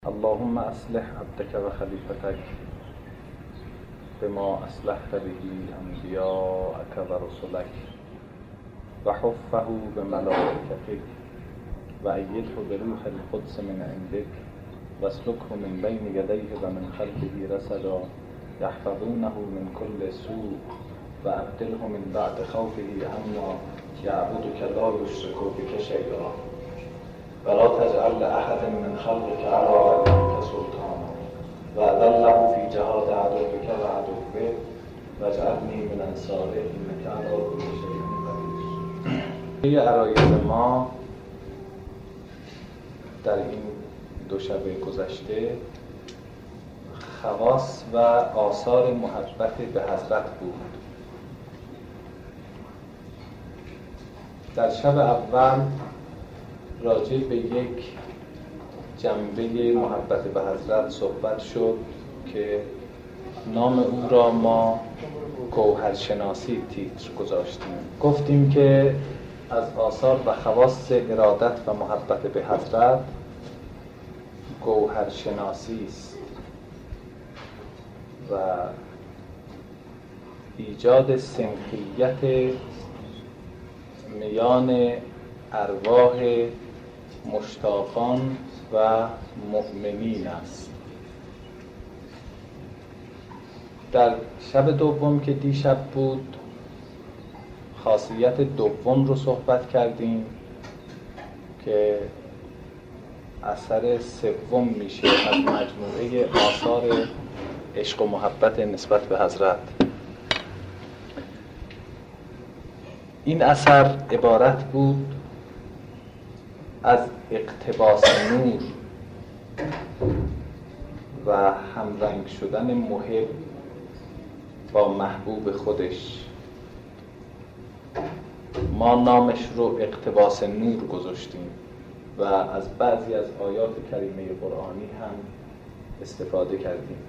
اللهم اصلح عبدك و خلیفتک بما اصلحت به انبیاءک و رسلک و حفه بملائکتک و ایده بروح القدس من عندک و اسلکه من بین یدیه و من خلفه رصدا یحفظونه من کل سوء و ابدله من بعد خوفه امنا یعبدک لا یشرک بک شیئا ولا تجعل لأحد من خلقك على وليك سلطانا وأذله في جهاد عدوك وعدوه واجعلني من أنصاره إنك على كل شيء قدیر. عرایض ما در این دو شب گذشته خواص و آثار محبت به حضرت بود. در شب اول راجع به یک جنبه محبت به حضرت صحبت شد که نام او را ما گوهرشناسی تیتر گذاشتیم. گفتیم که از آثار و خواص ارادت و محبت به حضرت گوهرشناسی است و ایجاد سنخیت میان ارواح مشتاقان و مؤمنین است. در شب دوم که دیشب بود خاصیت دوم رو صحبت کردیم که اثر سوم میشه از مجموعه آثار عشق و محبت نسبت به حضرت. این اثر عبارت بود از اقتباس نور و همرنگ شدن محب با محبوب خودش. ما نامش رو اقتباس نور گذاشتیم و از بعضی از آیات کریمه قرآنی هم استفاده کردیم.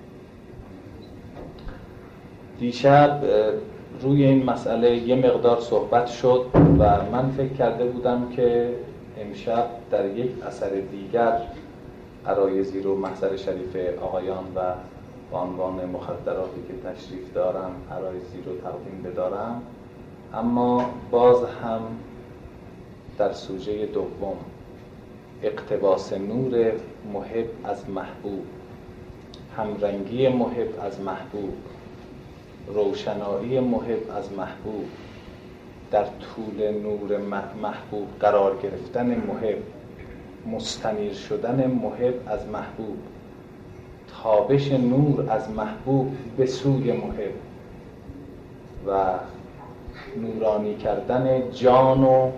دیشب روی این مسئله یه مقدار صحبت شد و من فکر کرده بودم که امشب در یک اثر دیگر عرایضی رو محضر شریف آقایان و با عنوان مخدراتی که تشریف دارم عرایضی رو تقدیم بدارم، اما باز هم در سوژه دوم اقتباس نور محب از محبوب، همرنگی محب از محبوب، روشنایی محب از محبوب، در طول نور محبوب قرار گرفتن محب، مستنیر شدن محب از محبوب، تابش نور از محبوب به سوی محب و نورانی کردن جان و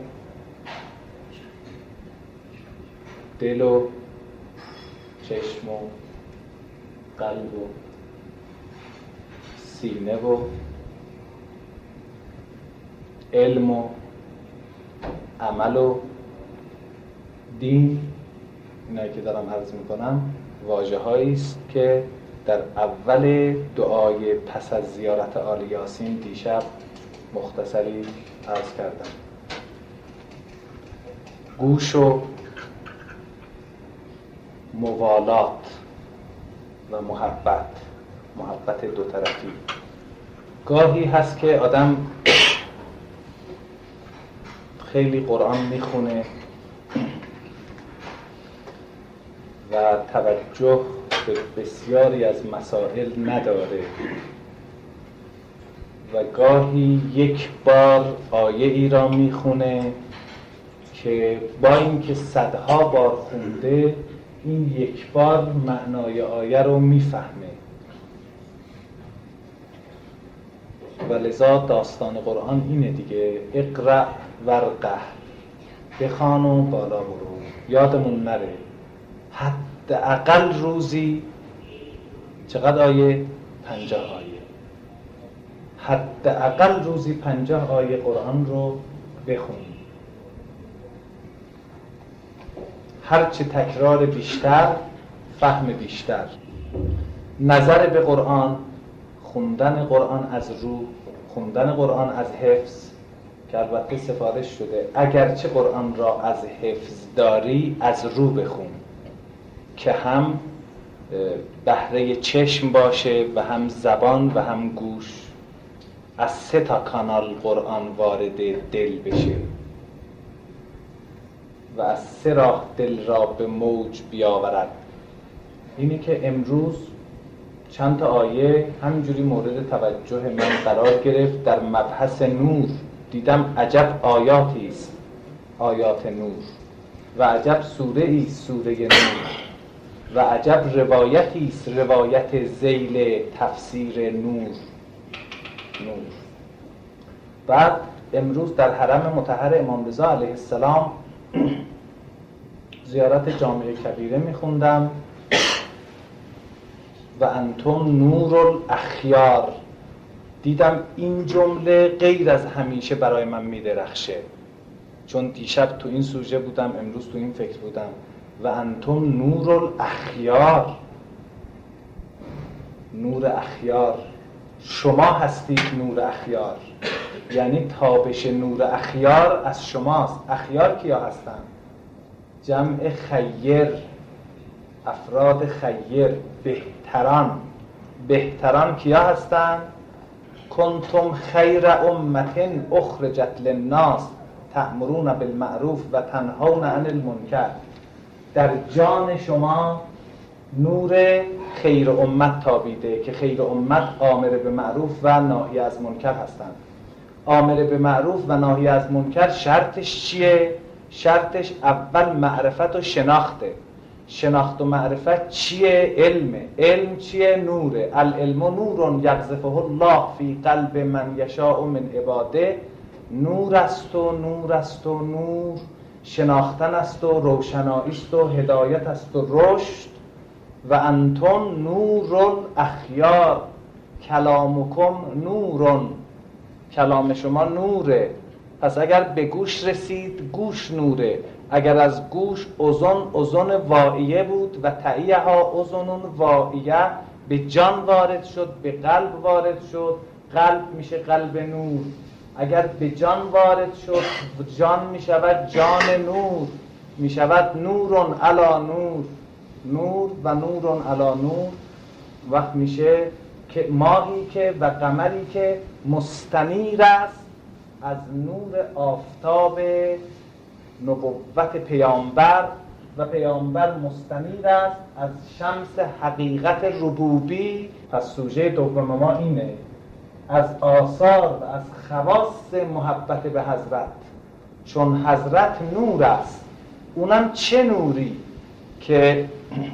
دل و چشم و قلب و سینه و علم و عمل و دین. اینایی که دارم عرض میکنم واژه هایی است که در اول دعای پس از زیارت آل یاسین دیشب مختصری عرض کردم. گوش و موالات و محبت دو طرفی. گاهی هست که آدم خیلی قرآن میخونه و توجه به بسیاری از مسائل نداره و گاهی یک بار آیه ای را میخونه که با اینکه صدها بار خونده این یک بار معنای آیه رو میفهمه و لذا داستان قرآن اینه دیگه، اقرأ ورقه، بخوان و بالا برو. یادمون نره حداقل روزی چقدر آیه؟ 50 آیه. حداقل روزی 50 آیه قرآن رو بخونیم. هرچه تکرار بیشتر فهم بیشتر. نظر به قرآن، خوندن قرآن از روح، خوندن قرآن از حفظ که البته سفارش شده اگرچه قرآن را از حفظ داری از رو بخون. که هم بهره چشم باشه و هم زبان و هم گوش، از 3 کانال قرآن وارد دل بشه و از 3 راه دل را به موج بیاورد. اینی که امروز چند تا آیه همینجوری مورد توجه من قرار گرفت در مبحث نور. دیدم عجب آیاتی است، آیات نور، و عجب سوره است، سوره نور، و عجب روایتی است، روایت ذیل تفسیر نور. بعد امروز در حرم مطهر امام رضا علیه السلام زیارت جامع کبیره میخوندم و انتم نور الاخیار. دیدم این جمله غیر از همیشه برای من میدرخشه، چون دیشب تو این سوژه بودم، امروز تو این فکر بودم. و انتم نور الاخیار، نور اخیار، شما هستید نور اخیار، یعنی تابش نور اخیار از شماست. اخیار کیا هستن؟ جمع خیر، افراد خیر، بهتران کیا هستن؟ کنتم خیر امة اخرجت للناس تأمرون بالمعروف و تنهون عن المنکر. در جان شما نور خیر امت تابیده که خیر امت آمر به معروف و ناهی از منکر هستند. آمر به معروف و ناهی از منکر شرطش چیه؟ شرطش اول معرفت و شناخته. شناخت و معرفت چیه؟ علمه. علم چیه؟ نوره. العلم نور یقذفه الله فی قلب من یشاء من عباده. نور است و نور است و نور، شناختن است و روشنایی است و هدایت است و رشد. و انتم نور الاخیار کلامکم نورون، کلام شما نوره. پس اگر به گوش رسید گوش نوره، اگر از گوش اذن واعیه بود و تعیها اذن واعیه، به جان وارد شد، به قلب وارد شد، قلب میشه قلب نور. اگر به جان وارد شد جان میشود جان نور، میشود نورون علا نور، نور و نورون علا نور. وقت میشه که ماهی که و قمری که مستنیر است از نور آفتاب نبوت پیامبر و پیامبر مستنیر است از شمس حقیقت ربوبی. پس سوژه دوم ما اینه، از آثار و از خواص محبت به حضرت. چون حضرت نور است، اونم چه نوری که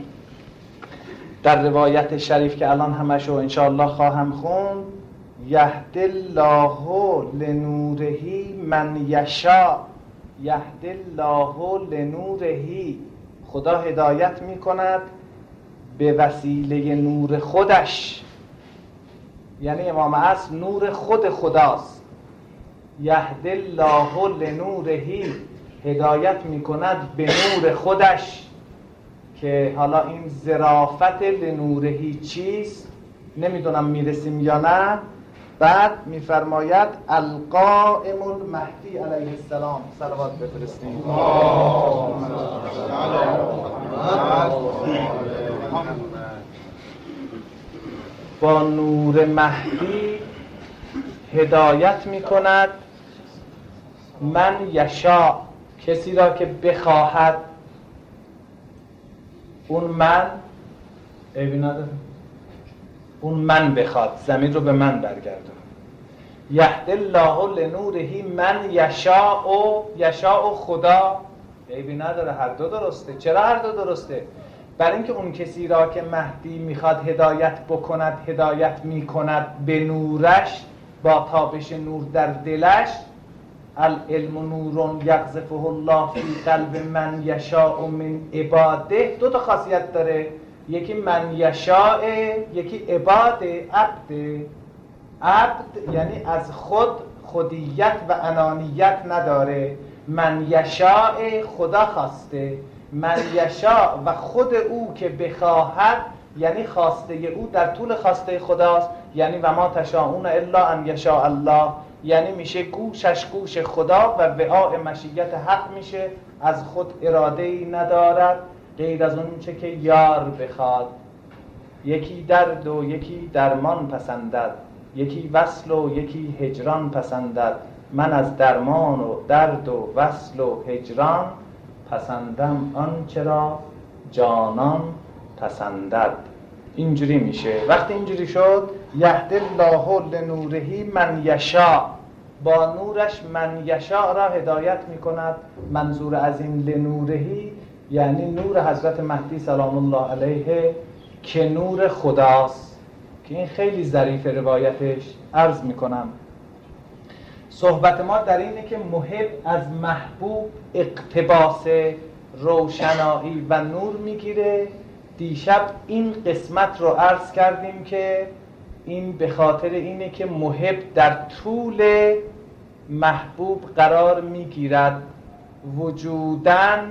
در روایت شریف که الان همشو انشاءالله خواهم خوند، یهدی الله لنورهی من یشاء، یهدی الله لنورهی، خدا هدایت میکند به وسیله نور خودش. یعنی امام عصر نور خود خداست. یهدی الله لنورهی، هدایت میکند به نور خودش. که حالا این ظرافت لنورهی چیست نمیدونم میرسیم یا نه. بعد میفرماید القائم المهدی علیه السلام، صلوات بفرستیم. با نور مهدی هدایت میکند من یشاء، کسی را که بخواهد. اون من عیبی نداره، اون من بخواد، زمین رو به من برگردون. یهدی الله لنورهی من یشاء، یشاء خدا، عیبی نداره، هر دو درسته. چرا هر دو درسته؟ برای اینکه اون کسی را که مهدی میخواد هدایت بکند، هدایت میکند به نورش، با تابش نور در دلش. العلم نور یقذفه الله فی قلب من یشاء من عباده. دو تا خاصیت داره، یکی من یشاء، یکی عباده، عبد. عبد یعنی از خود خودیت و انانیت نداره. من یشاء خدا خواسته، من یشاء و خود او که بخواهد، یعنی خواسته او در طول خواسته خداست. یعنی و ما تشاءون الا ان یشاء الله، یعنی میشه گوشش گوش خدا و وعاء مشیت حق میشه، از خود اراده ای ندارد. غیر از اون چه که یار بخواد. یکی درد و یکی درمان پسندد، یکی وصل و یکی هجران پسندد. من از درمان و درد و وصل و هجران، پسندم آنچه را جانان پسندد. اینجوری میشه. وقتی اینجوری شد یهدی الله لنوره من یشاء، با نورش من یشاء را هدایت میکند. منظور از این لنورهی یعنی نور حضرت مهدی سلام الله علیه که نور خداست، که این خیلی ظریف روایتش. عرض میکنم صحبت ما در اینه که محب از محبوب اقتباس روشنایی و نور میگیره. دیشب این قسمت رو عرض کردیم که این به خاطر اینه که محب در طول محبوب قرار میگیرد، وجوداً،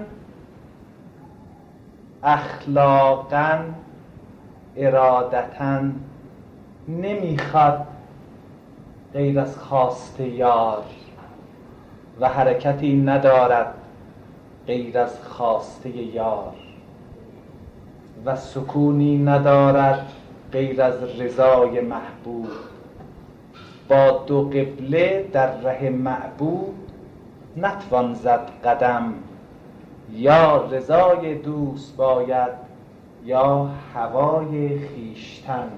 اخلاقاً، ارادتاً نمیخواد غیر از خواست یار و حرکتی ندارد غیر از خواست یار و سکونی ندارد غیر از رضای محبوب. با دو قبله در ره معبود نتوان زد قدم، یا رضای دوست باید یا هوای خیشتن.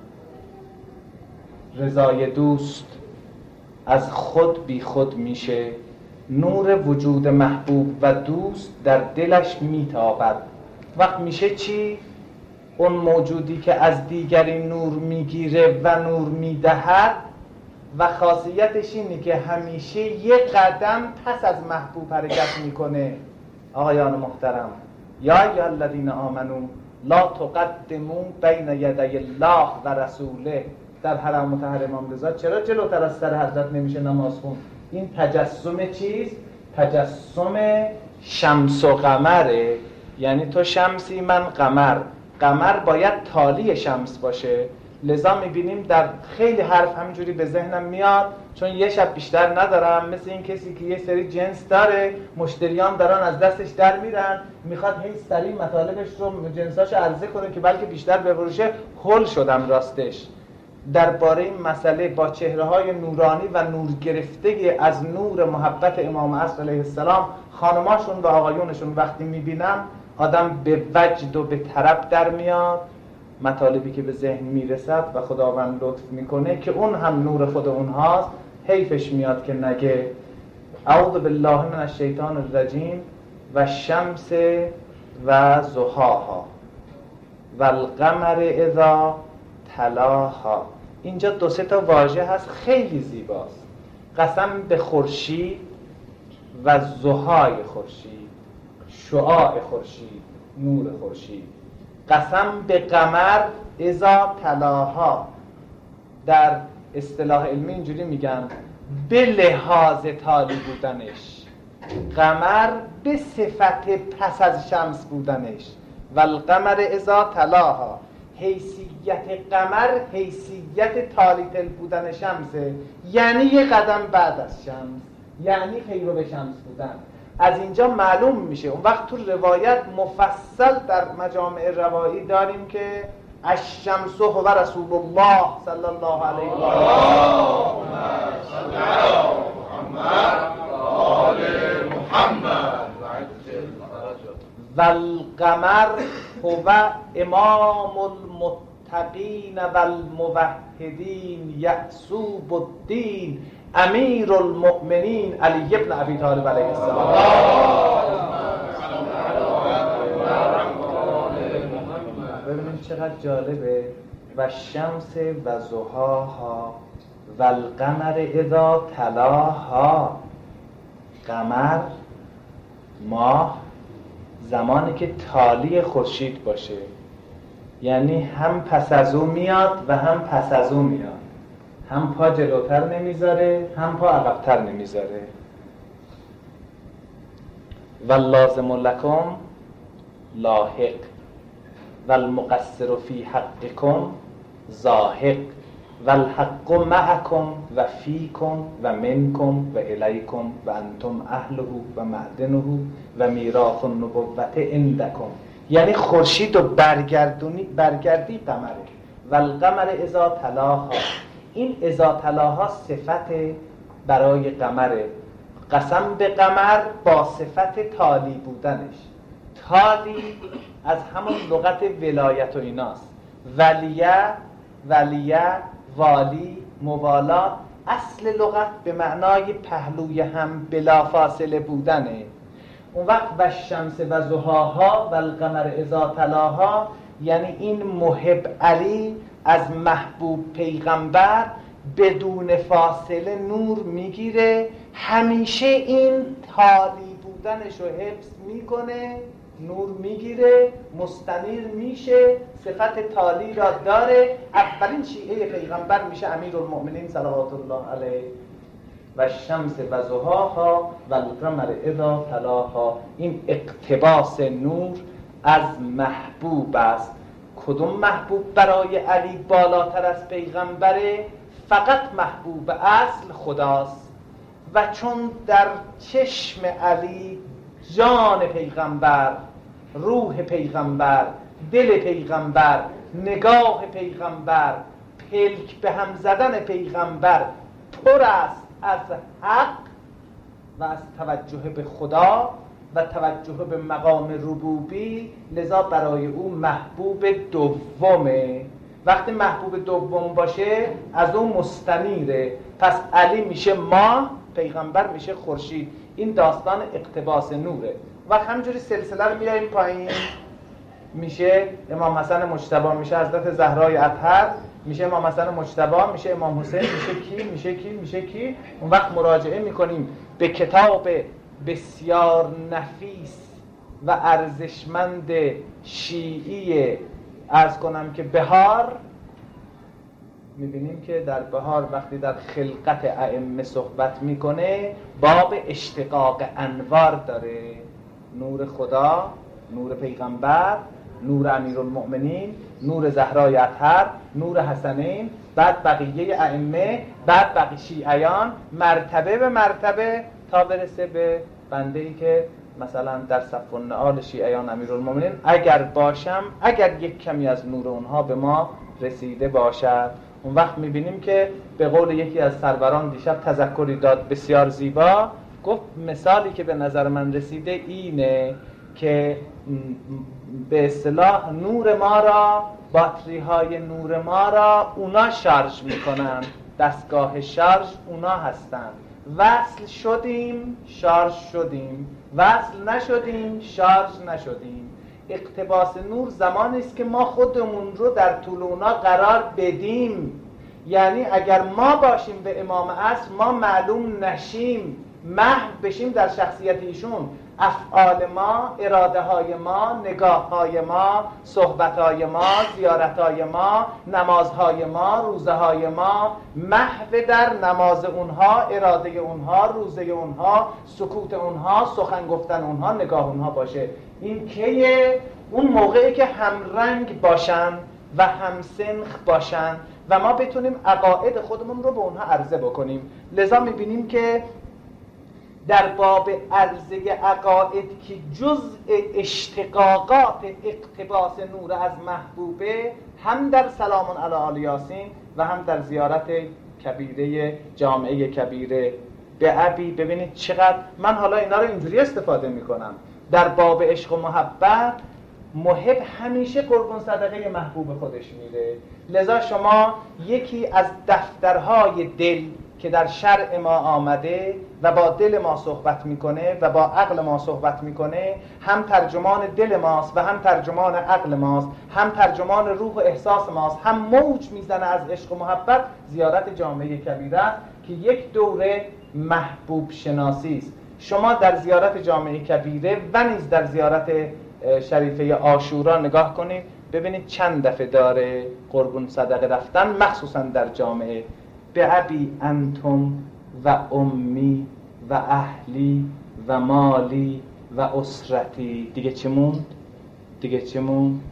رضای دوست از خود بی خود میشه، نور وجود محبوب و دوست در دلش میتابد. وقت میشه چی؟ اون موجودی که از دیگری نور میگیره و نور میدهد و خاصیتش اینه که همیشه یک قدم پس از محبوب حرکت میکنه. آقایان محترم، یا ایها الذین آمنو لا تقدموا بین یدی الله و رسوله. در حرم مطهر امام رضا چرا جلوتر از سر حضرت نمیشه نماز خوند؟ این تجسم چیز؟ تجسم شمس و قمره. یعنی تو شمسی من قمر. قمر باید تالی شمس باشه. لذا میبینیم در خیلی حرف همینجوری به ذهنم میاد، چون یه شب بیشتر ندارم، مثل این کسی که یه سری جنس داره، مشتریان دارن از دستش در میرن، میخواد هی سریع مطالبش رو جنساش عرضه کنه که بلکه بیشتر بفروشه. هول شدم راستش درباره این مسئله. با چهره‌های نورانی و نور گرفته از نور محبت امام عصر علیه السلام خانماشون و آقایونشون وقتی میبینم آدم به وجد و به طرب در میاد. مطالبی که به ذهن میرسد و خداوند لطف میکنه که اون هم نور خود اونهاست، حیفش میاد که نگه اعوذ بالله من الشیطان الرجیم و شمس و ضحاها و القمر اذا تلاها. اینجا دو سه تا واژه هست خیلی زیباست. قسم به خورشید و ضحای خورشید، شعاع خورشید، نور خورشید. قسم به قمر اذا تلاها. در اصطلاح علمی اینجوری میگن به لحاظ تالی بودنش، قمر به صفت پس از شمس بودنش. و القمر اذا تلاها، حیثیت قمر حیثیت تالی تل بودن شمسه، یعنی یه قدم بعد از شمس، یعنی خیرو به شمس بودن. از اینجا معلوم میشه. اون وقت تو روایت مفصل در مجامع روایی داریم که الشمس هو رسول الله صلی الله علیه و آله و القمر هو امام المتقین و الموحدین یعصوب الدین امیر المؤمنین علی ابن ابی طالب علیه السلام. ببینید چقدر جالبه. و شمس و ضحاها و القمر اذا تلاها. قمر، ماه، زمانی که تالی خورشید باشه، یعنی هم پس از او میاد و هم پس از او میاد، هم پا جلوتر نمیذاره هم پا عقبتر نمیذاره. واللازم لکم لاحق والمقصر فی حقکم زاهق والحق معکم و فیکم و منکم و الیکم و انتم اهله و معدنه و میراث النبوة عندکم. یعنی خورشید و برگردی قمره و القمر اذا تلاها. این اذا تلاها صفت برای قمره، قسم به قمر با صفت تالی بودنش. تالی از همون لغت ولایت و ایناست. ولیه، والی، موالات، اصل لغت به معنای پهلوی هم بلا فاصله بودنه. اون وقت و شمس و ضحاها و القمر اذا تلاها یعنی این محب علی از محبوب پیغمبر بدون فاصله نور میگیره، همیشه این تالی بودنش رو حفظ میکنه، نور میگیره، مستنیر میشه، صفت تالی را داره. اولین شیعه پیغمبر میشه امیرالمؤمنین صلوات الله علیه. و شمس و ضحاها و القمر اذا تلاها، این اقتباس نور از محبوب است. کدوم محبوب برای علی بالاتر از پیغمبره؟ فقط محبوب اصل خداست. و چون در چشم علی جان پیغمبر، روح پیغمبر، دل پیغمبر، نگاه پیغمبر، پلک به هم زدن پیغمبر پر است از حق و از توجه به خدا و توجه به مقام ربوبی، لذا برای او محبوب دومه. وقتی محبوب دوم باشه از اون مستنیره. پس علی میشه ماه، پیغمبر میشه خورشید. این داستان اقتباس نوره. و همجوری سلسله رو میاریم پایین، میشه امام حسن مجتبی، میشه حضرت زهرای اطهر، میشه امام حسن مجتبی، میشه امام حسین، میشه کی. اون وقت مراجعه میکنیم به کتاب بسیار نفیس و ارزشمند شیعی، عرض کنم که بهار. میبینیم که در بهار وقتی در خلقت ائمه صحبت میکنه باب اشتقاق انوار داره، نور خدا، نور پیغمبر، نور امیرالمؤمنین، نور زهرای اطهر، نور حسنین، بعد بقیه ائمه، بعد بقیه شیعیان، مرتبه به مرتبه تا برسه به بنده ای که مثلا در صف النعال شیعیان امیرالمؤمنین اگر باشم، اگر یک کمی از نور اونها به ما رسیده باشد. اون وقت میبینیم که به قول یکی از سروران دیشب تذکری داد بسیار زیبا، گفت مثالی که به نظر من رسیده اینه که به اصطلاح نور ما را، باتری های نور ما را اونا شارژ میکنن، دستگاه شارژ اونا هستن. وصل شدیم شارژ شدیم، وصل نشدیم شارژ نشدیم. اقتباس نور زمانی است که ما خودمون رو در طول اونا قرار بدیم. یعنی اگر ما باشیم به امام عصر ما معلوم نشیم، محو بشیم در شخصیت ایشون، افعال ما، اراده های ما، نگاه های ما، صحبت های ما، زیارت های ما، نمازهای ما، روزه های ما محو در نماز اونها، اراده اونها، روزه اونها، سکوت اونها، سخن گفتن اونها، نگاه اونها باشه. این که اون موقعی که همرنگ باشن و همسنخ باشن و ما بتونیم عقاید خودمون رو به اونها عرضه بکنیم. لذا میبینیم که در باب عرضه عقاید که جزء اشتقاقات اقتباس نور از محبوبه، هم در سلام علی آل یاسین و هم در زیارت کبیره جامعه کبیره به ابی. ببینید چقدر من حالا اینا رو اینجوری استفاده میکنم. در باب عشق و محبت محب همیشه قربان صدقه محبوب خودش میره. لذا شما یکی از دفترهای دل که در شرع ما آمده و با دل ما صحبت میکنه و با عقل ما صحبت میکنه، هم ترجمان دل ماست و هم ترجمان عقل ماست، هم ترجمان روح و احساس ماست، هم موج میزنه از عشق و محبت، زیارت جامعه کبیره است که یک دوره محبوب شناسی است. شما در زیارت جامعه کبیره و نیز در زیارت شریفه عاشورا نگاه کنید، ببینید چند دفعه داره قربون صدقه رفتن، مخصوصا در جامعه. به ابی انتم و امی و اهلی و مالی و اسرتی. دیگه چه موند؟ دیگه چه موند؟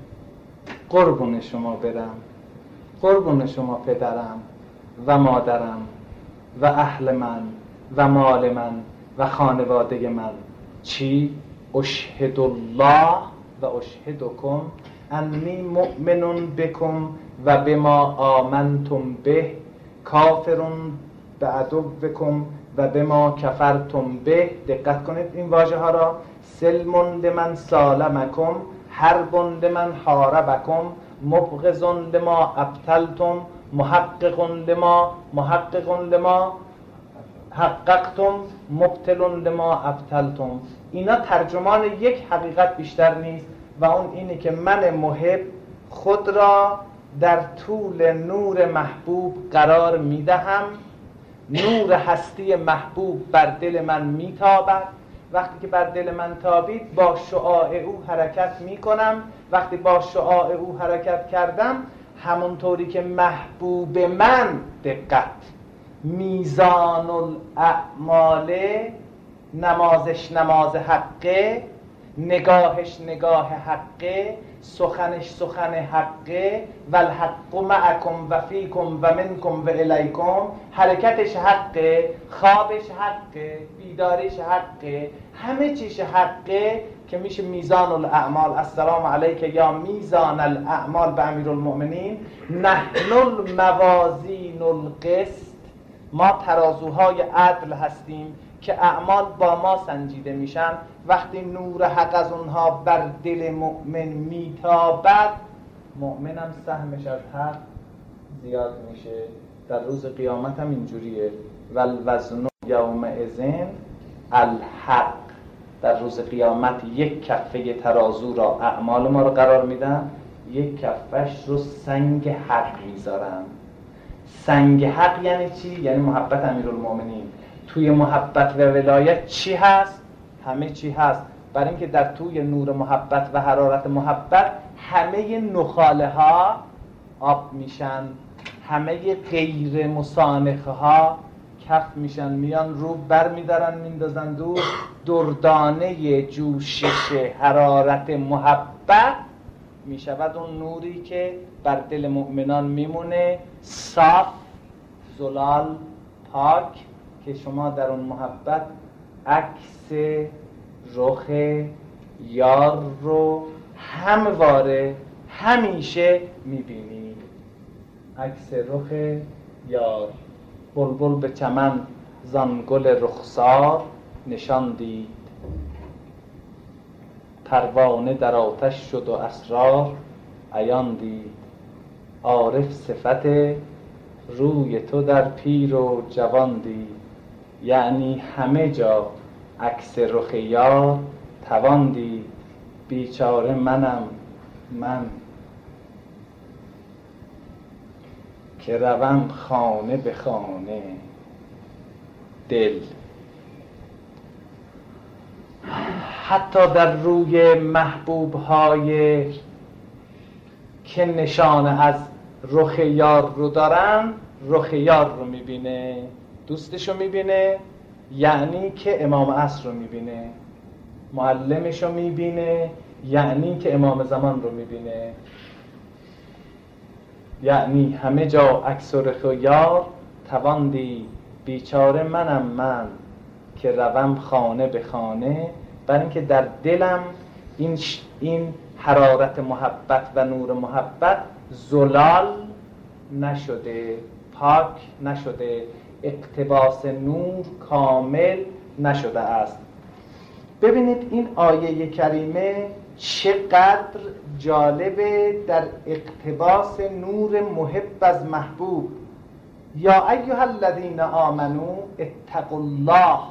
قربون شما برم، قربون شما پدرم و مادرم و اهل من و مال من و خانواده من. چی؟ اشهد الله و اشهدکم انی مؤمن بکم و بما آمنتم به کافر بعدوکم و بما کفرتم به. دقت کنید این واژه ها را. سلم لمن سالمکم، حرب لمن حاربکم، مبغض لما ابطلتم، محقق لما حققتم، مبطل لما ابطلتم. اینا ترجمان یک حقیقت بیشتر نیست و اون اینه که من محب خود را در طول نور محبوب قرار میدهم. نور هستی محبوب بر دل من میتابد. وقتی که بر دل من تابید با شعاع او حرکت میکنم. وقتی با شعاع او حرکت کردم همونطوری که محبوب من، دقت، میزان الاعمال، نمازش نماز حقه، نگاهش نگاه حقه، سخنش سخن حقه، و الحق معکم و فیکم و منکم و الیکم، حرکتش حقه، خوابش حقه، بیداریش حقه، همه چیش حقه که میشه میزان الاعمال. السلام علیک یا میزان الاعمال به امیرالمؤمنین. نحن الموازین القسط، ما ترازوهای عدل هستیم که اعمال با ما سنجیده میشن. وقتی نور حق از اونها بر دل مؤمن میتابد، مؤمنم سهمش از حق زیاد میشه. در روز قیامت هم اینجوریه. والوزن یومئذ الحق. در روز قیامت یک کفه ترازو را، اعمال ما رو قرار میدن، یک کفش رو سنگ حق میذارن. سنگ حق یعنی چی؟ یعنی محبت امیرالمؤمنین. توی محبت و ولایت چی هست؟ همه چی هست. برای اینکه در توی نور محبت و حرارت محبت همه نخاله ها آب میشن، همه غیر مسانخه ها کف میشن، میان رو بر میدارن میندازن دور. دردانه جوشش حرارت محبت میشود اون نوری که بر دل مؤمنان میمونه، صاف، زلال، پاک، که شما در اون محبت عکس رخ یار رو همواره همیشه میبینی. عکس رخ یار. بلبل به چمن زان گل رخسار نشان دید، پروانه در آتش شد و اسرار عیان دید. عارف صفت روی تو در پیر و جوان دید، یعنی همه جا عکس رخ یار توان دید. بیچاره منم من که روم خانه به خانه دل. حتی در روی محبوب های که نشانه از رخ یار رو دارن، رخ یار رو میبینه، دوستش رو میبینه، یعنی که امام عصر رو میبینه، معلمش رو میبینه، یعنی که امام زمان رو میبینه. یعنی همه جا عکس و رخ یار توان دید. بیچاره منم من که روم خانه به خانه. برای اینکه در دلم این حرارت محبت و نور محبت زلال نشده، پاک نشده، اقتباس نور کامل نشده است. ببینید این آیه کریمه چقدر جالبه در اقتباس نور محب از محبوب. یا ایها الذین آمنو اتقوا الله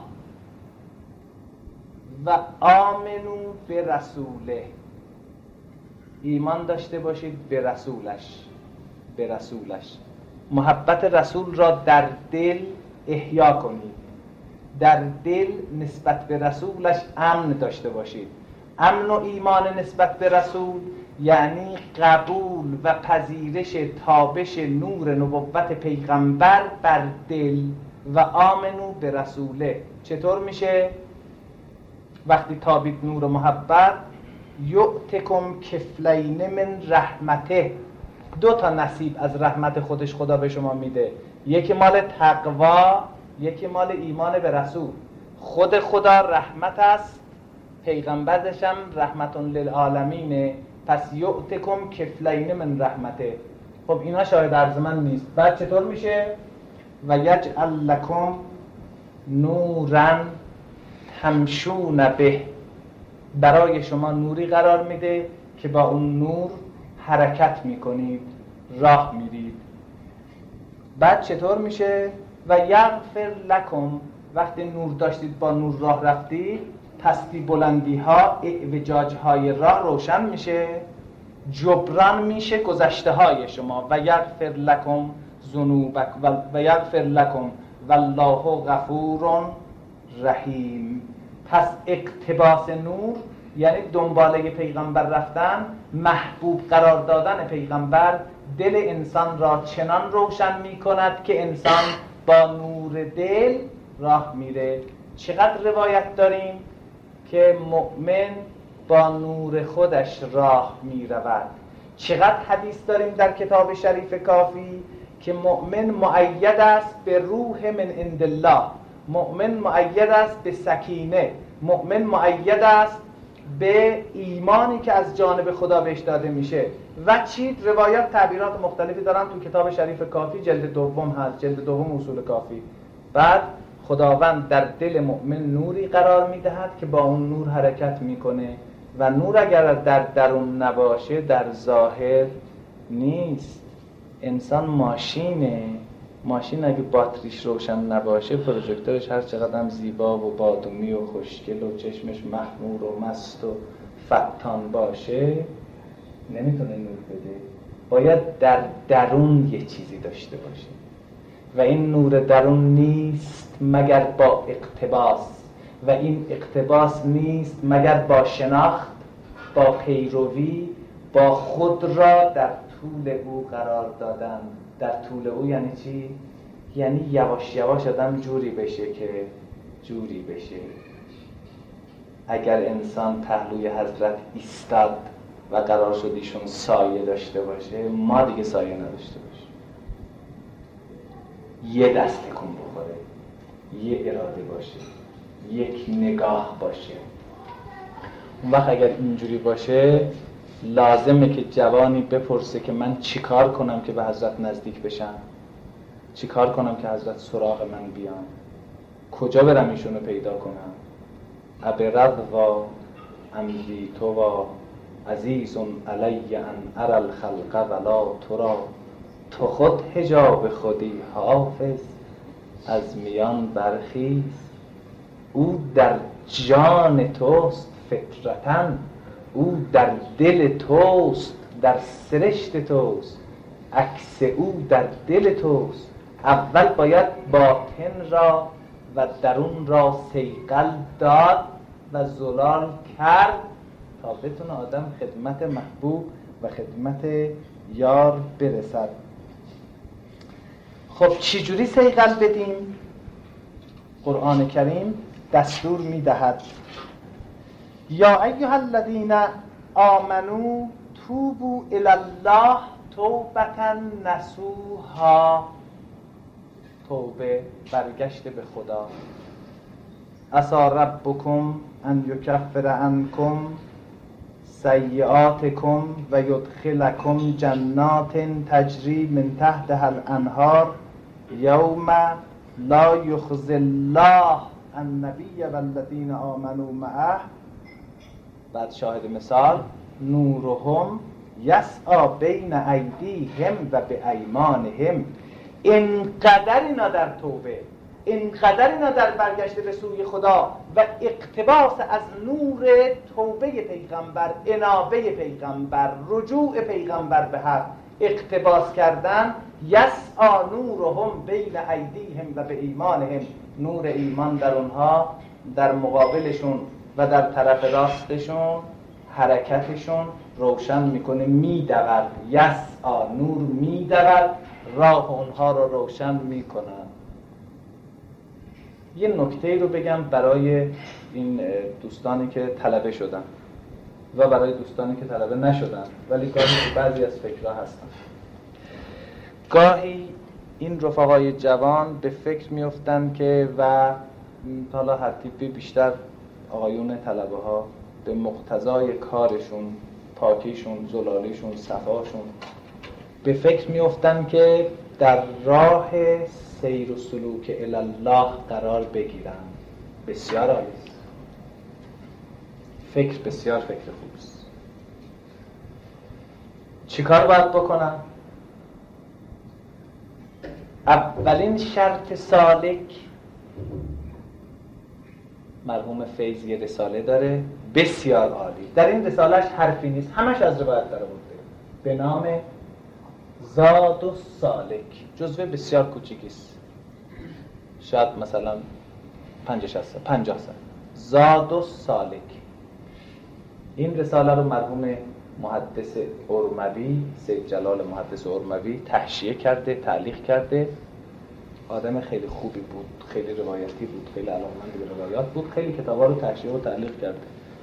و آمنو برسوله. ایمان داشته باشید به رسولش. محبت رسول را در دل احیا کنید. در دل نسبت به رسولش امن داشته باشید. امن و ایمان نسبت به رسول یعنی قبول و پذیرش تابش نور نبوت پیغمبر بر دل. و آمنو به رسوله. چطور میشه؟ وقتی تابید نور محبت، یؤتکم کفلین من رحمته. 2 نصیب از رحمت خودش خدا به شما میده. یکی مال تقوا، یکی مال ایمان به رسول. خود خدا رحمت است، پیغمبرش هم رحمت للعالمینه، پس یؤتکم کفلین من رحمته. خب اینا شاهد عرض من نیست. بعد چطور میشه؟ و یجعل لکم نورا تمشون به، برای شما نوری قرار میده که با اون نور حرکت میکنید، راه میرید. بعد چطور میشه؟ و یغفر لکم، وقتی نور داشتید با نور راه رفتید، پستی بلندی ها، اعوجاج های راه روشن میشه، جبران میشه گذشته های شما. و یغفر لکم ذنوبکم و یغفر لکم والله غفور رحیم. پس اقتباس نور یعنی دنباله پیغمبر رفتن، محبوب قرار دادن پیغمبر دل انسان را چنان روشن می کند که انسان با نور دل راه میره. چقدر روایت داریم که مؤمن با نور خودش راه می رود. چقدر حدیث داریم در کتاب شریف کافی که مؤمن مؤید است به روح من عند الله، مؤمن مؤید است به سکینه، مؤمن مؤید است به ایمانی که از جانب خدا بهش داده میشه. و چی؟ روایات تعبیرات مختلفی دارن تو کتاب شریف کافی، جلد دوم هست، جلد دوم اصول کافی. بعد خداوند در دل مؤمن نوری قرار میدهد که با اون نور حرکت میکنه و نور اگر در درون نباشه در ظاهر نیست. انسان ماشینه، ماشین اگه باتریش روشن نباشه، پروژکتورش هر چقدر هم زیبا و بادومی و خوشگل و چشمش مخمور و مست و فتان باشه نمیتونه نور بده. باید در درون یه چیزی داشته باشه و این نور درون نیست مگر با اقتباس، و این اقتباس نیست مگر با شناخت، با پیروی، با خود را در طول او قرار دادن. در طول او یعنی چی؟ یعنی یواش یواش آدم جوری بشه که جوری بشه. اگر انسان پهلوی حضرت ایستاد و قرار شد ایشون سایه داشته باشه، ما دیگه سایه نداشته باشیم. یه دست تکون بخوره، یه اراده باشه، یک نگاه باشه. اون وقت اگر اینجوری باشه لازمه که جوانی بپرسه که من چی کار کنم که به حضرت نزدیک بشم، چی کار کنم که حضرت سراغ من بیان، کجا برم ایشونو پیدا کنم. ابرد و امضی تو و عزیز علی ان ارى الخلق ولا ترا، تو خود حجاب خودی حافظ از میان برخیز. او در جان توست فطرتاً، او در دل توست، در سرشت توست، عکس او در دل توست. اول باید باطن را و درون را صیقل داد و زلال کرد تا بتونه آدم خدمت محبوب و خدمت یار برسد. خب چجوری صیقل بدیم؟ قرآن کریم دستور میدهد یا ایها الذین آمنوا توبوا الی الله توبة نصوحا، توبه برگشت به خدا. عسی ربکم ان یکفر عنکم سیئاتکم و یدخلکم جنات تجری من تحتها الانهار یوم لا یخزی الله النبی والذین آمنوا معه. بعد شاهد مثال نورهم یسعی بین ایدیهم و بایمانهم. اینقدر اینا در توبه، اینقدر اینا در برگشت به سوی خدا و اقتباس از نور توبه پیغمبر، انابه پیغمبر، رجوع پیغمبر به حق اقتباس کردن. یسعی نورهم بین ایدیهم و بایمانهم، نور ایمان در اونها در مقابلشون و در طرف راستشون حرکتشون روشن میکنه، میدود. یسعی نور میدود، راه اونها رو روشن میکنه. یه نکته رو بگم برای این دوستانی که طلبه شدن و برای دوستانی که طلبه نشدن ولی گاهی بعضی از فکرها هستن. گاهی این رفقای جوان به فکر میفتن که و حالا هر تیپی بیشتر آقایون طلبه ها به مقتضای کارشون، پاکیشون، زلالیشون، صفاشون به فکر میافتن که در راه سیر و سلوک الله قرار بگیرن. بسیار عالی است. فکر بسیار فکر خوبست. چی کار باید بکنن؟ اولین شرط سالک، مرحوم فیض یه رساله داره بسیار عالی، در این رسالهش حرفی نیست، همش از روایت داره بوده، به نام زاد و سالک. جزوه بسیار کوچیکیست، شاید مثلا 50 صفحه. زاد و سالک. این رساله رو مرحوم محدث ارموی، سید جلال محدث ارموی تحشیه کرده، تعلیق کرده. آدم خیلی خوبی بود، خیلی روایتی بود، خیلی علاقه‌مند به روایات بود، خیلی کتابا رو تحشیه و تعلیق کرده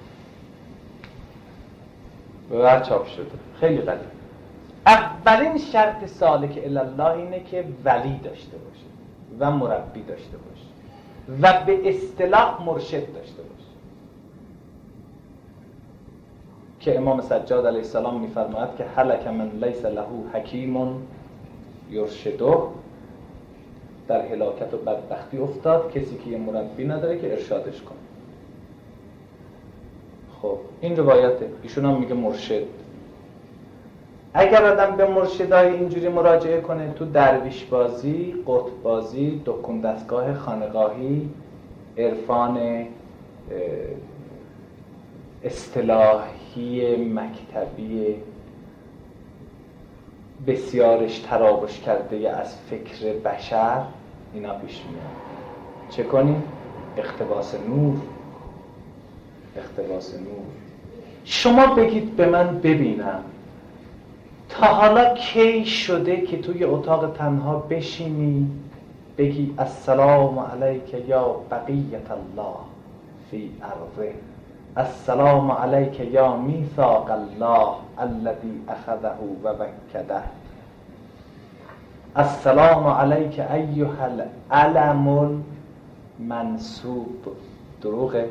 و چاپ شده، خیلی قدیم. اولین شرط سالک الله اینه که ولی داشته باشه و مربی داشته باشه و به اصطلاح مرشد داشته باشه، که امام سجاد علیه السلام می‌فرماید که هلک من لیس له حکیم یرشده، در هلاکت و بدبختی افتاد کسی که یه مربی نداره که ارشادش کنه. خب این روایته، ایشون هم میگه مرشد. اگر آدم به مرشدای اینجوری مراجعه کنه تو درویش بازی، قطب بازی، دکون دستگاه خانقاهی، عرفان اصطلاحی مکتبی بسیارش تراوش کرده از فکر بشر، اینا پیش میاد. چه کنیم؟ اقتباس نور. اقتباس نور. شما بگید به من ببینم تا حالا کی شده که توی اتاق تنها بشینی بگی السلام علیک یا بقیت الله فی ارضه، السلام علیک یا میثاق الله الذی اخذه و وکده، السلام علیک ایها العلم المنصوب. دروغه؟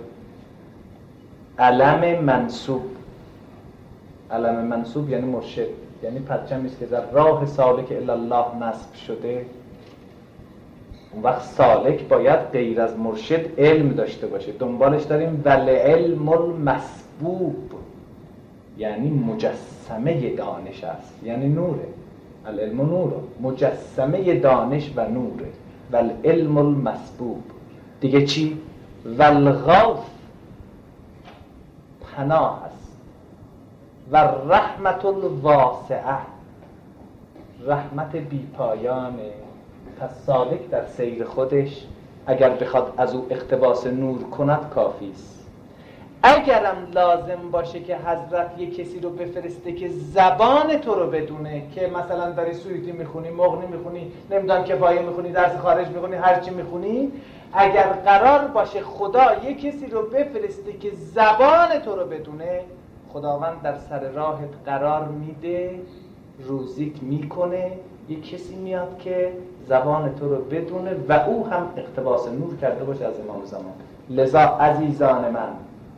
علم منصوب. علم منصوب یعنی مرشد، یعنی پرچمی است که در راه سالک الی الله نصب شده. اون وقت سالک باید غیر از مرشد علم داشته باشه. دنبالش داریم والعلم المسبوب، یعنی مجسمه دانش است، یعنی نوره. العلم نور، مجسمه دانش و نوره. والعلم المسبوب دیگه چی؟ والغوث پناه است و رحمت الواسعه، رحمت بی پایانه. پس سالک در سیر خودش اگر بخواد از او اقتباس نور کند کافی است. اگرم لازم باشه که حضرت یک کسی رو بفرسته که زبان تو رو بدونه، که مثلا داری سویتی میخونی، مغنی میخونی، نمیدونم کفایه میخونی، درس خارج میخونی، هرچی میخونی، اگر قرار باشه خدا یک کسی رو بفرسته که زبان تو رو بدونه، خداوند در سر راهت قرار میده، روزیت میکنه، یک کسی میاد که زبان تو رو بدونه و او هم اقتباس نور کرده باشه از امام زمان. لذا عزیزان من،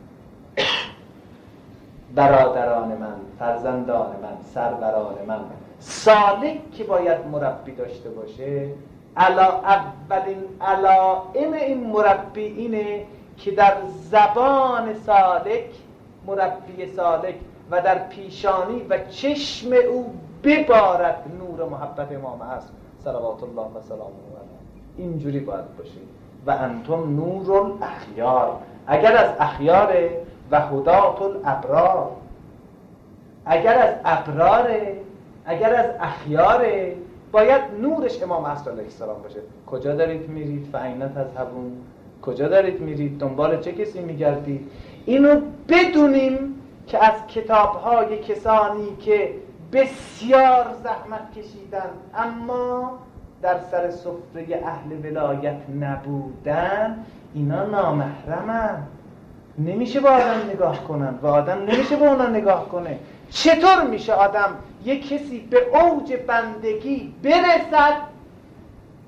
برادران من، فرزندان من، سروران من، سالک که باید مربی داشته باشه، اولین علائم این مربی اینه که در زبان سالک، مربی سالک، و در پیشانی و چشم او ببارد نور محبت امام هست صلوات الله و سلامه علیه. اینجوری باید باشه. و انتم نور الاخیار، اگر از اخیاره، و هدات الابرار، اگر از ابراره، اگر از اخیاره، باید نورش امام عصر علیه السلام باشه. کجا دارید میرید؟ فاین تذهبون؟ کجا دارید میرید؟ دنبال چه کسی میگردید؟ اینو بدونیم که از کتاب‌های کسانی که بسیار زحمت کشیدن اما در سر سفره اهل ولایت نبودن، اینا نامحرمن، نمیشه با آدم نگاه کنن و آدم نمیشه با اونا نگاه کنه. چطور میشه آدم یک کسی به اوج بندگی برسد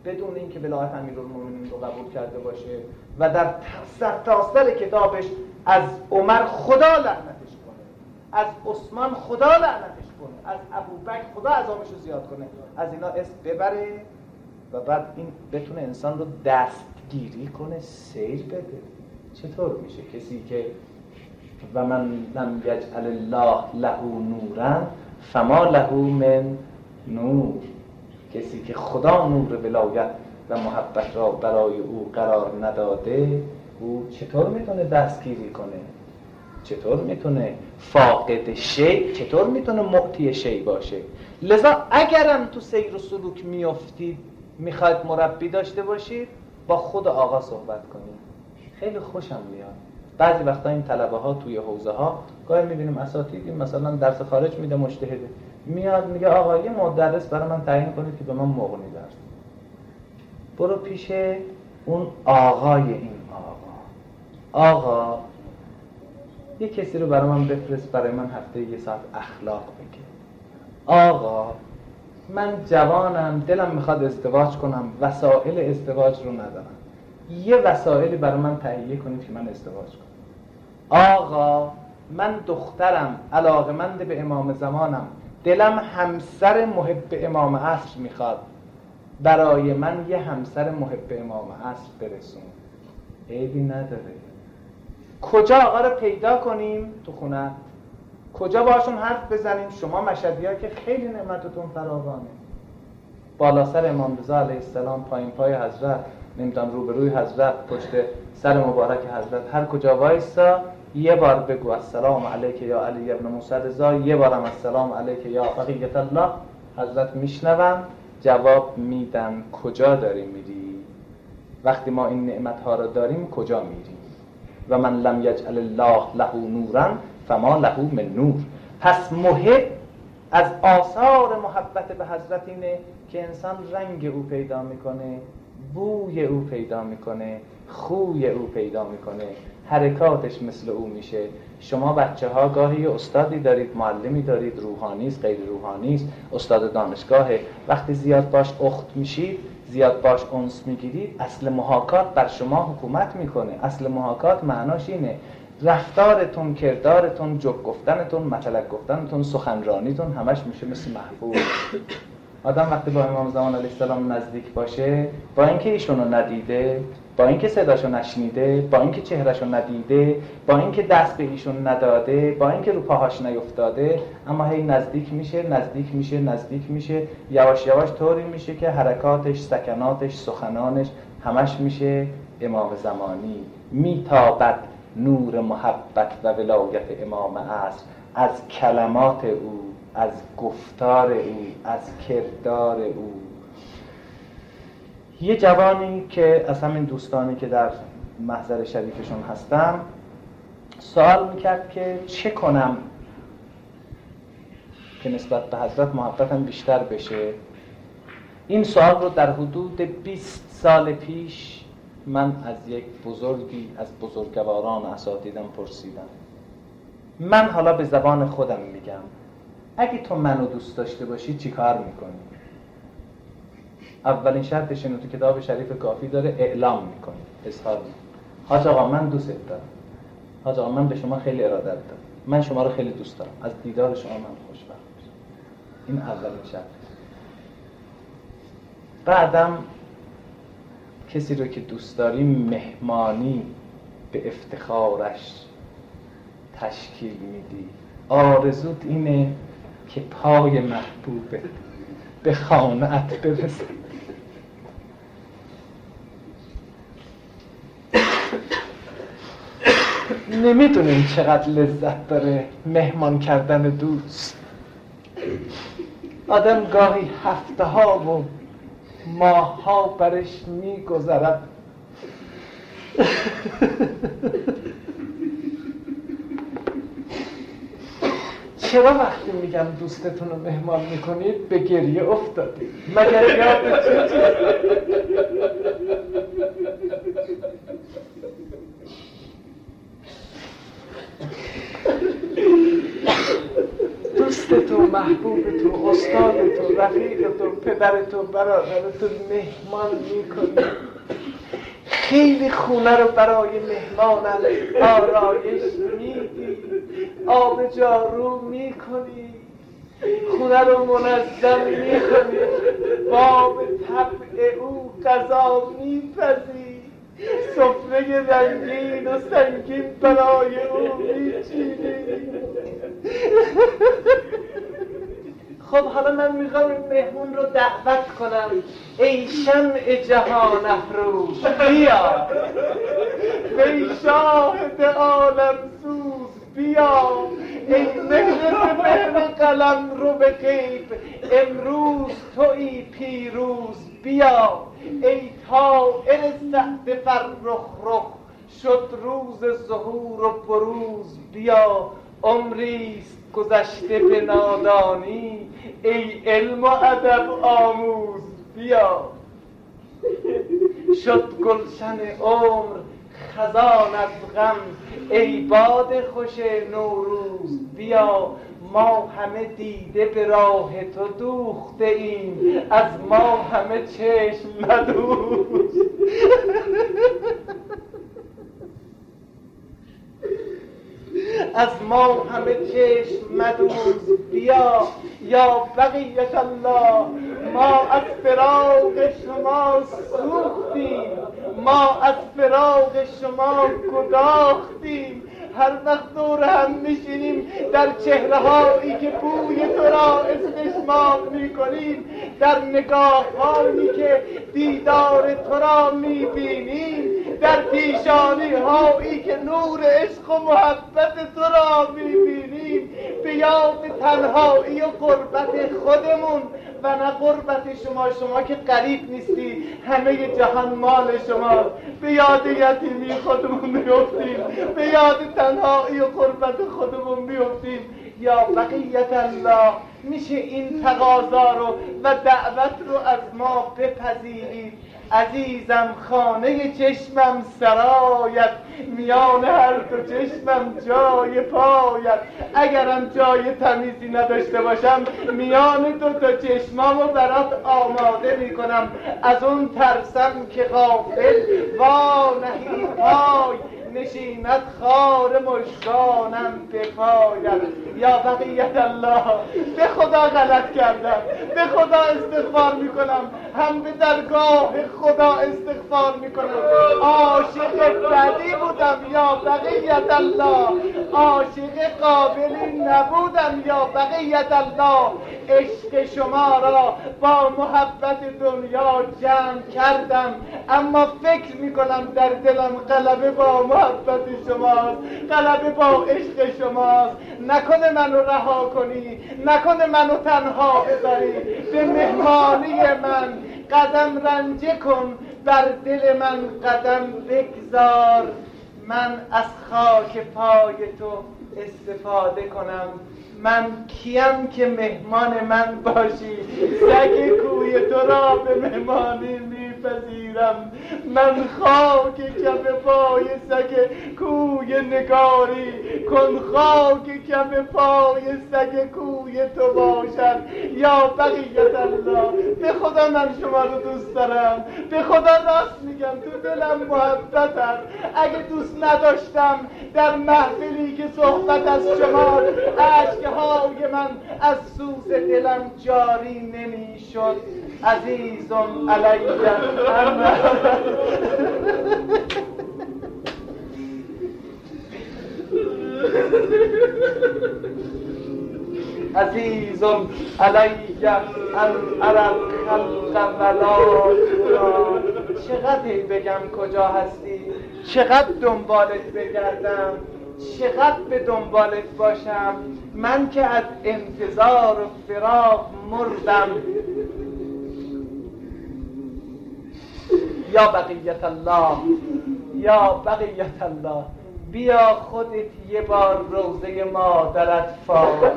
بدون اینکه ولایت امیرالمومنین رو قبول کرده باشه و در سرتاسر کتابش از عمر خدا لعنتش کنه، از عثمان خدا لعنتش کنه، از ابوبکر خدا عذابش رو زیاد کنه، از اینا اسم ببره و بعد این بتونه انسان رو دستگیری کنه، سیر بده. چطور میشه کسی که و من لم یجعل الله له نورا فما له من نور، کسی که خدا نور ولایت و محبت را برای او قرار نداده، او چطور میتونه دستگیری کنه؟ چطور میتونه فاقد شی، چطور میتونه معطی شی باشه؟ لذا اگرم تو سیر و سلوک میافتید میخواید مربی داشته باشید، با خود آقا صحبت کنید. خیلی خوشم میاد بعضی وقتا این طلبه ها توی حوزه ها گاهی میبینیم اساتیدی مثلا درس خارج میده، مجتهده، میاد میگه آقا یه مدرس برای من تعیین کنید که به من مغنی درس. برو پیش اون آقای این آقا یه کسی رو برای من بفرست برای من هفته یه ساعت اخلاق بگه. آقا من جوانم، دلم میخواد ازدواج کنم، وسایل ازدواج رو ندارم، یه وسایلی برای من تهیه کنید که من ازدواج کنم. آقا من دخترم، علاقه‌مند به امام زمانم، دلم همسر محب امام عصر میخواد، برای من یه همسر محب امام عصر برسون. عیبی نداره. کجا آقا رو پیدا کنیم؟ تو خونه. کجا باشون حرف بزنیم؟ شما مشهدی‌ها که خیلی نعمتتون فراوانه. بالا سر امام رضا علیه السلام، پایین پای حضرت، نمیدونم روبروی حضرت، پشت سر مبارک حضرت، هر کجا وایسا یه بار بگو السلام علیک یا علی ابن موسی رضا، یه بارم السلام علیک یا بقیت الله. حضرت میشنون، جواب میدن کجا داری میری؟ وقتی ما این نعمتها رو داریم کجا میریم؟ و من لم یجعل الله له نورا فما له من نور. پس محب از آثار محبت به حضرت اینه که انسان رنگ او پیدا میکنه، بوی او پیدا میکنه، خوی او پیدا میکنه، حرکاتش مثل او میشه. شما بچه ها گاهی استادی دارید، معلمی دارید، روحانیست، غیر روحانیست، استاد دانشگاهه، وقتی زیاد باش اخت میشید، زیاد باش انس میگیرید، اصل محاکات بر شما حکومت میکنه. اصل محاکات معناش اینه رفتارتون، کردارتون، جوک گفتنتون، مطلق گفتنتون، سخنرانیتون همش میشه مثل محبوب. آدم وقتی با امام زمان علیه السلام نزدیک باشه، با اینکه ایشونو ندیده، با اینکه صداشو نشنیده، با اینکه چهرهشو ندیده، با اینکه دست به ایشون نداده، با اینکه رو پاهاش نیفتاده، اما هی نزدیک میشه، یواش یواش طوری میشه که حرکاتش، سکناتش، سخنانش همش میشه امام زمانی. میتابد نور محبت و ولایت امام عصر از کلمات او، از گفتار او، از کردار او. یه جوانی که از همین دوستانی که در محضر شریفشون هستم سوال میکرد که چه کنم که نسبت به حضرت محبتم بیشتر بشه. این سوال رو در حدود 20 سال پیش من از یک بزرگی از بزرگواران اساتیدم پرسیدم. من حالا به زبان خودم میگم، اگه تو منو دوست داشته باشی چی کار میکنی؟ اولین شرطش اینو تو کتاب شریف کافی داره، اعلام میکنی، اظهار میکنی. حاج آقا من دوست دارم، حاج آقا من به شما خیلی ارادت دارم، من شما رو خیلی دوست دارم، از دیدار شما من خوشبخت میشم. این اولین شرط. بعدم کسی رو که دوست داری مهمانی به افتخارش تشکیل میدی. آرزوت اینه که پای محبوبت به خانه‌ات برسه. نمیدونیم چقدر لذت داره مهمان کردن دوست. آدم گاهی هفته ها و ماه ها برش میگذرد. چرا وقتی میگم دوستتون رو مهمان میکنید به گریه افتادید؟ مگر یادتون دوستتون محبوب تو، استاد تو، رفیق تو، پدر تو، برادر تو مهمان میکنی. خیلی خونه رو برای مهمانم آرایش میدی، آب جارو میکنی، خونه رو منظم میکنی، با به طبع او غذا میپزی، سفره رنگین و سنگین برای او میچینی. خب حالا من میخوام این مهمون رو دعوت کنم، ای شمع جهان افروز بیا، ای شاهد عالم سوز بیا، ای مهر قلم رو به غیب امروز تویی پیروز بیا، ای طائر سعد فرخ رخ شد روز ظهور و بروز بیا، عمریست گذشته به نادانی ای علم و ادب آموز بیا، شد گلشن عمر خزان از غم ای باد خوش نوروز بیا، ما همه دیده به راه تو دوخته ایم، از ما همه چشم مدوز. از ما همه چشم مدوز بیا، یا بقیت الله ما از فراق شما سوختیم، ما از فراق شما گداختیم، هر وقت دور هم میشینیم در چهره هایی که بوی تو را استشمام میکنیم، در نگاه هایی که دیدار تو را میبینیم، در پیشانی هایی که نور عشق و محبت تو را میبینیم، به یاد تنهایی و غربت خودمون و نه غربت شما. شما که غریب نیستی، همه جهان مال شما. به یاد یتیمی خودمون میفتیم، به یاد تنهایی و غربت خودمون میفتیم. یا بقیت الله میشه این تقاضا رو و دعوت رو از ما بپذیرید؟ عزیزم خانه چشمم سرایت، میان هر دو چشمم جای پایت، اگرم جای تمیزی نداشته باشم میان دو تا چشمامو برات آماده میکنم، از اون ترسم که غافل وا نهی پای، نشیند خار مژگانم به پایت. یا بقیت الله به خدا غلط کردم، به خدا استغفار میکنم، هم به درگاه خدا استغفار میکنم، عاشق بدی بودم یا بقیت الله، عاشق قابلی نبودم یا بقیت الله، عشق شما را با محبت دنیا جمع کردم، اما فکر میکنم در دلم غلبه با محبت شماست، غلبه با عشق شماست. نکنه منو رها کنی، نکنه منو تنها بذاری، به مهمانی من قدم رنجه کن، بر دل من قدم بگذار، من از خاک پای تو استفاده کنم. من کیم که مهمان من باشی؟ سگ کوی تو را به مهمانی میپذیرم. من خاک کف پای سگ کوی نگاری، کن خاک کف پای سگ کوی تو باشد. یا بقیت الله به خدا من شما رو دوست دارم، به خدا راست میگم، تو دلم محبت هست. اگه دوست نداشتم در محفلی که صحبت از شما، اشک‌های من از سوز دلم جاری نمیشد. عزیزم علیه عزیزم علیه ان ارى الخلق ولا ترى. چقدر بگم کجا هستی، چقدر دنبالت بگردم، چقدر به دنبالت باشم، من که از انتظار و فراق مردم. یا بقیت الله، یا بقیت الله بیا خودت یه بار روضه مادرت فارغ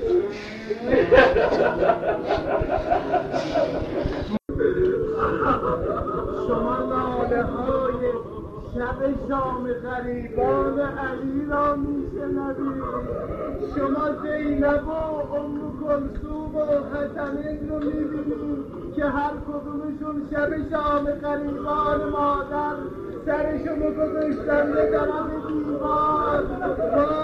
کن. ناله های شب شام غریبان علی را میشنوید. شما زینب و ام کلثوم و حسنین رو میبینید که هر کدومشون شب شام غریبان مادر سرشون رو گذاشتن به طرف دیوار.